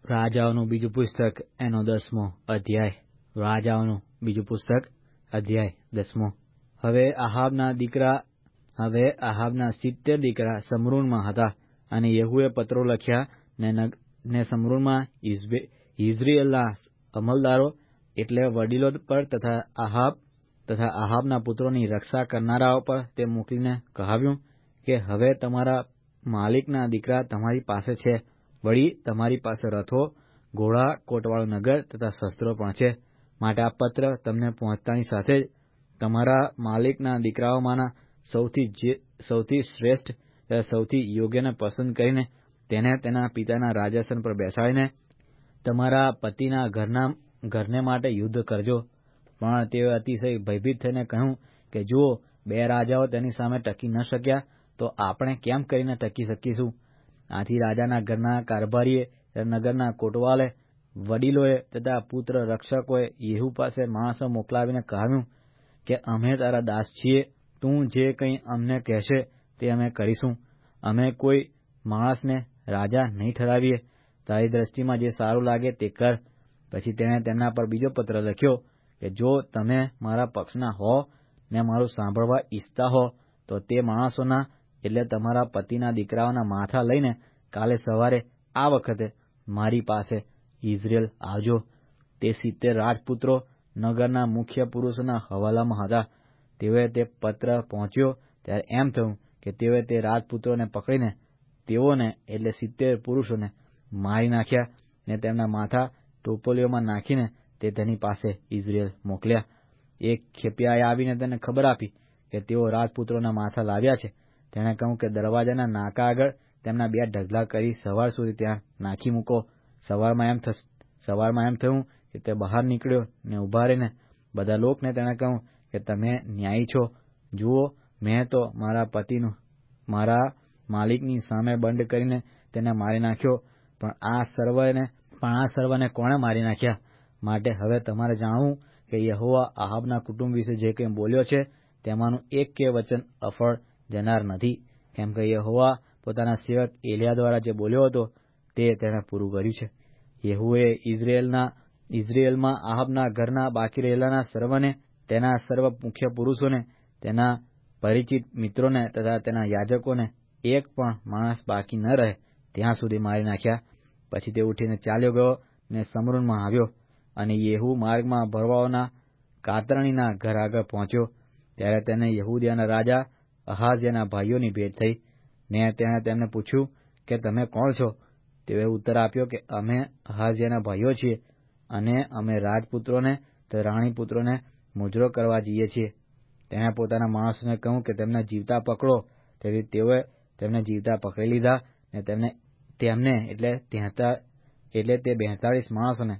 રાજાઓનું બીજું પુસ્તક એનો 10મો અધ્યાય. રાજાઓનું બીજું પુસ્તક અધ્યાય 10મો. હવે આહાબના 70 દીકરા સમરૂનમાં હતા, અને યેહૂએ પત્રો લખ્યા ને સમરૂનમાં યિઝરીએલના અમલદારો એટલે વડીલો પર તથા આહાબના પુત્રોની રક્ષા કરનારાઓ પર તે મોકલીને કહાવ્યું કે હવે તમારા માલિકના દીકરા તમારી પાસે છે. વળી તમારી પાસે રથો, ઘોડા, કોટવાળું નગર તથા શસ્ત્રો પણ છે. માટે આ પત્ર તમને પહોંચતાની સાથે જ તમારા માલિકના દીકરાઓમાંના સૌથી શ્રેષ્ઠ, સૌથી યોગ્યને પસંદ કરીને તેને તેના પિતાના રાજાસન પર બેસાડીને તમારા પતિના ઘરને માટે યુદ્ધ કરજો. પણ તેઓએ અતિશય ભયભીત થઈને કહ્યું કે જુઓ, 2 રાજાઓ તેની સામે ટકી ન શક્યા, તો આપણે કેમ કરીને ટકી શકીશું? આથી રાજાના ઘરના કારભારીએ, નગરના કોટવાલે, વડીલોએ તથા પુત્ર રક્ષકોએ યેહૂ પાસે માણસો મોકલાવીને કહાવ્યું કે અમે તારા દાસ છીએ. તું જે કંઈ અમને કહેશે તે અમે કરીશું. અમે કોઈ માણસને રાજા નહીં ઠરાવીએ. તારી દ્રષ્ટિમાં જે સારું લાગે તે કર. પછી તેણે તેમના પર બીજો પત્ર લખ્યો કે જો તમે મારા પક્ષના હો ને મારું સાંભળવા ઈચ્છતા હો તો તે માણસોના એટલે તમારા પતિના દીકરાઓના માથા લઈને કાલે સવારે આ વખતે મારી પાસે યિઝરેલ આવજો. તે 70 રાજપુત્રો નગરના મુખ્ય પુરુષોના હવાલામાં હતા. તેઓએ તે પત્ર પહોંચ્યો ત્યારે એમ થયું કે તેઓએ તે રાજપુત્રોને પકડીને તેઓને એટલે 70 પુરુષોને મારી નાખ્યા ને તેમના માથા ટોપલીઓમાં નાખીને તે તેની પાસે યિઝરેલ મોકલ્યા. એક ખેપિયાએ આવીને તેને ખબર આપી કે તેઓ રાજપુત્રોના માથા લાવ્યા છે. તેણે કહ્યું કે દરવાજાના નાકા આગળ તેમના 2 ઢગલા કરી સવાર સુધી ત્યાં નાખી મૂકો. સવારમાં એમ થયું કે તે બહાર નીકળ્યો ને ઊભા રહીને બધા લોકને તેણે કહ્યું કે તમે ન્યાયી છો. જુઓ, મેં તો મારા માલિકની સામે બંધ કરીને તેને મારી નાખ્યો, પણ આ સર્વને કોણે મારી નાખ્યા? માટે હવે તમારે જાણવું કે યહોવા આહાબના કુટુંબ વિશે જે કંઈ બોલ્યો છે તેમાંનું એક કે વચન અફળ જનાર નથી. કેમ કે યહોવા પોતાના સેવક એલિયા દ્વારા જે બોલ્યો હતો તે તેણે પૂરું કર્યું છે. યેહૂએ ઇઝરાયેલમાં આહાબના ઘરના બાકી રહેલાના સર્વને, તેના સર્વ મુખ્ય પુરુષોને, તેના પરિચિત મિત્રોને તથા તેના યાજકોને એક પણ માણસ બાકી ન રહે ત્યાં સુધી મારી નાખ્યા. પછી તે ઉઠીને ચાલ્યો ગયો ને સમરૂનમાં આવ્યો. અને યેહૂ માર્ગમાં ભરવાઓના કાતરણીના ઘર આગળ પહોંચ્યો. ત્યારે તેને યહૂદિયાના રાજા અહાઝિયાના ભાઈઓની ભેટ થઈ ને તેણે તેમને પૂછ્યું કે તમે કોણ છો? તેઓએ ઉત્તર આપ્યો કે અમે અહાઝિયાના ભાઈઓ છીએ, અને અમે રાજપુત્રોને તથા રાણીપુત્રોને મુજરો કરવા જઈએ છીએ. તેણે પોતાના માણસોને કહ્યું કે તેમને જીવતા પકડો. તેથી તેઓએ તેમને જીવતા પકડી લીધા ને તેમને એટલે તે 42 માણસોને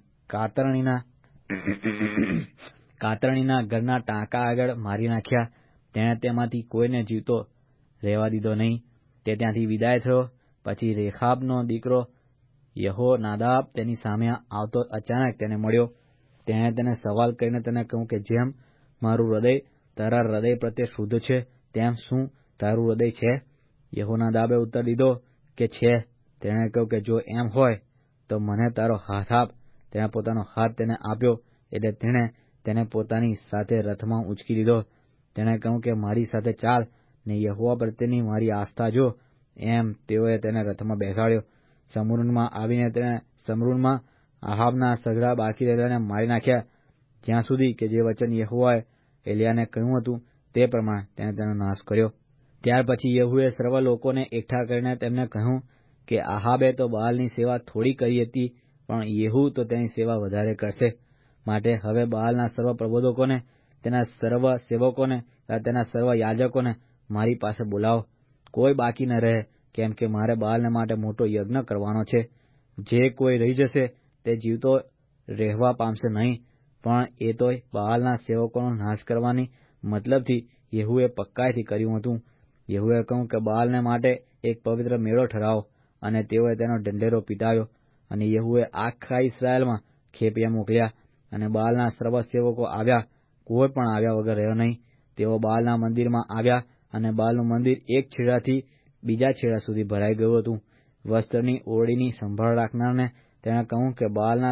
કાતરણીના ઘરના ટાંકા આગળ મારી નાખ્યા. તેણે તેમાંથી કોઈને જીવતો રહેવા દીધો નહીં. તે ત્યાંથી વિદાય થયો. પછી રેખાબનો દીકરો યહોનાદાબ તેની સામે આવતો અચાનક તેને મળ્યો. તેણે તેને સવાલ કરીને તેને કહ્યું કે જેમ મારું હૃદય તારા હૃદય પ્રત્યે શુદ્ધ છે તેમ શું તારું હૃદય છે? યહોનાદાબે ઉત્તર દીધો કે છે. તેણે કહ્યું કે જો એમ હોય તો મને તારો હાથ આપ. તેણે પોતાનો હાથ તેને આપ્યો એટલે તેણે તેને પોતાની સાથે રથમાં ઉંચકી લીધો. તેણે કહ્યું કે મારી સાથે ચાલ ને યહોવા પ્રત્યેની મારી આસ્થા જો. એમ તેઓએ તેને રથમાં બેસાડ્યો. સમરૂનમાં આવીને તેણે સમરૂનમાં આહાબના સઘળા બાકી રહેલાને મારી નાખ્યા, જ્યાં સુધી કે જે વચન યહોવાએ એલિયાને કહ્યું હતું તે પ્રમાણે તેણે તેનો નાશ કર્યો. ત્યાર પછી યેહૂએ સર્વ લોકોને એકઠા કરીને તેમને કહ્યું કે આહાબે તો બાલની સેવા થોડી કરી હતી, પણ યેહૂ તો તેની સેવા વધારે કરશે. માટે હવે બાલના સર્વ પ્રબોધકોને, તેના સર્વ સેવકોને, તેના સર્વ યાજકોને મારી પાસે બોલાવો. કોઈ બાકી ન રહે, કેમ કે મારે બાલને માટે મોટો યજ્ઞ કરવાનો છે. જે કોઈ રહી જશે તે જીવતો રહેવા પામશે નહીં, પણ એ તો બાલના સેવકોનો નાશ કરવાની મતલબથી યેહૂએ પક્કાઈથી કર્યું હતું. યેહૂએ કહ્યું કે બાલને માટે એક પવિત્ર મેળો ઠરાવો, અને તેઓએ તેનો ઢંઢેરો પીટાવ્યો. અને યેહૂએ આખા ઇસ્રાયેલમાં ખેપિયા મોકલ્યા, અને બાલના સર્વ સેવકો આવ્યા, કોઈ પણ આવ્યા વગર રહ્યો નહીં. તેઓ બાલના મંદિરમાં આવ્યા, અને બાલનું મંદિર એક છેડાથી બીજા છેડા સુધી ભરાઈ ગયું હતું. વસ્ત્રની ઓરડીની સંભાળ રાખનારને તેણે કહ્યું કે બાલના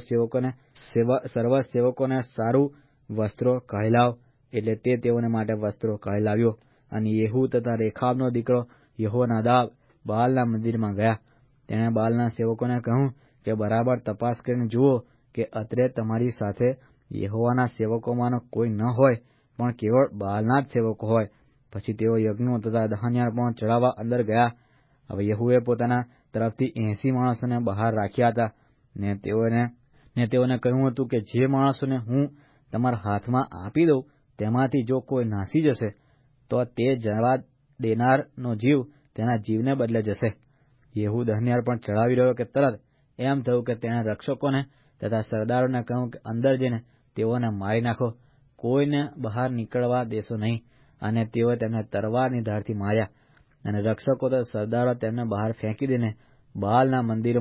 સર્વ સેવકોને સારું વસ્ત્રો કાઢી લાવ. એટલે તે તેઓને માટે વસ્ત્રો કાઢી લાવ્યો. અને યેહૂ તથા રેખાબનો દીકરો યહોનાદાબ બાલના મંદિરમાં ગયા. તેણે બાલના સેવકોને કહ્યું કે બરાબર તપાસ કરીને જુઓ કે અત્રે તમારી સાથે યહોવાના સેવકોમાંનો કોઈ ન હોય, પણ કેવળ બાલના જ સેવકો હોય. પછી તેઓ યજ્ઞો તથા દહનયાર્પણો ચડાવવા અંદર ગયા. હવે યેહૂએ પોતાના તરફથી 80 માણસોને બહાર રાખ્યા હતા, ને તેઓને કહ્યું હતું કે જે માણસોને હું તમારા હાથમાં આપી દઉં તેમાંથી જો કોઈ નાસી જશે તો તે જવા દેનારનો જીવ તેના જીવને બદલે જશે. યેહૂ દહનયાર્પણ ચડાવી રહ્યો કે તરત એમ થયું કે તેણે રક્ષકોને તથા સરદારોને કહ્યું કે અંદર જઈને તેઓને મારી નાખો, કોઈને બહાર નીકળવા દેશો નહીં. અને તેઓએ તેમને તલવારની ધારથી માર્યા. અને રક્ષકો તથા સરદારો તેમને બહાર ફેંકી દઈને બાલના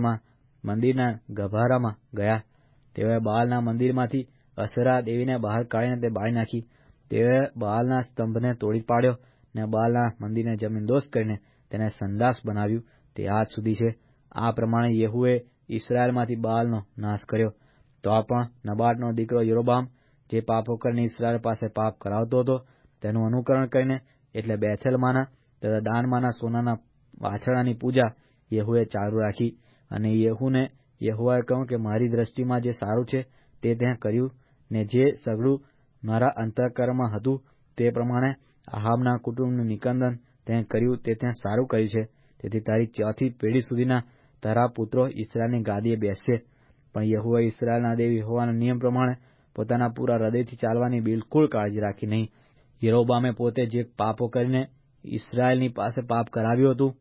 મંદિરના ગભારામાં ગયા. તેઓએ બાલના મંદિરમાંથી અસરા દેવીને બહાર કાઢીને તે બાળી નાખી. તેઓએ બાલના સ્તંભને તોડી પાડ્યો ને બાલના મંદિરને જમીનદોસ્ત કરીને તેને સંદાસ બનાવ્યું. તે આજ સુધી છે. આ પ્રમાણે યેહૂએ ઇસ્રાયેલમાંથી બાલનો નાશ કર્યો. તો પણ નબાટનો દીકરો યરોબામ જે પાપો કરીને ઇસ્રાયેલ પાસે પાપ કરાવતો હતો તેનું અનુકરણ કરીને, એટલે બેથેલમાંના તથા દાનમાંના સોનાના વાછરડાની પૂજા યેહૂએ ચાલુ રાખી. અને યહોવાએ કહ્યું કે મારી દ્રષ્ટિમાં જે સારું છે તે તેં કર્યું, ને જે સઘળું મારા અંતઃકરણમાં હતું તે પ્રમાણે આહાબના કુટુંબનું નિકંદન તેં કર્યું, તે તેં સારું કર્યું છે. તેથી તારી 4થી પેઢી સુધીના તારા પુત્રો ઇસ્રાયેલની ગાદીએ બેસશે. પણ યેહૂએ ઇસ્રાયેલના દેવ યહોવાના નિયમ પ્રમાણે પોતાના પૂરા હૃદયથી ચાલવાની બિલકુલ કાળજી રાખી નહીં. યરોબામે પોતે જે પાપો કરીને ઇસ્રાયેલની પાસે પાપ કરાવ્યું હતું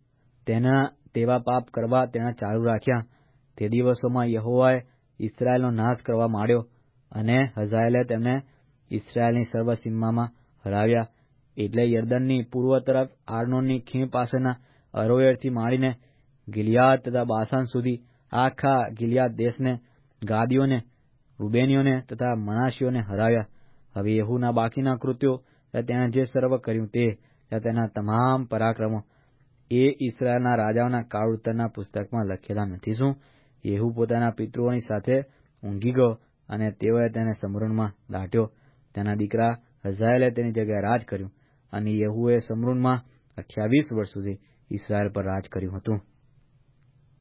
તેવા પાપ કરવા તેણે ચાલુ રાખ્યા. તે દિવસોમાં યહોવાએ ઇસ્રાયેલનો નાશ કરવા માંડ્યો, અને હઝાયેલે તેમને ઇસ્રાયેલની સર્વ સીમામાં હરાવ્યા. એટલે યરદનની પૂર્વ તરફ આર્નોનની ખીણ પાસેના અરોયેરથી માંડીને ગિલિયાદ તથા બાશાન સુધી આખા ગિલિયાદ દેશને, ગાદીઓને, રૂબેનીઓને તથા મનાશીઓને હરાવ્યા. હવે યેહૂના બાકીના કૃત્યો તેણે જે સર્વ કર્યું તે તેના તમામ પરાક્રમો એ ઇસ્રાયેલના રાજાઓના કાળવૃત્તના પુસ્તકમાં લખેલા નથી શું? યેહૂ પોતાના પિતૃઓની સાથે ઊંઘી ગયો, અને તેઓએ તેને સમરૂનમાં દાટ્યો. તેના દીકરા હઝાયેલે તેની જગ્યાએ રાજ કર્યું. અને યેહૂએ સમરૂનમાં 28 વર્ષ સુધી ઇસ્રાયેલ પર રાજ કર્યું હતું.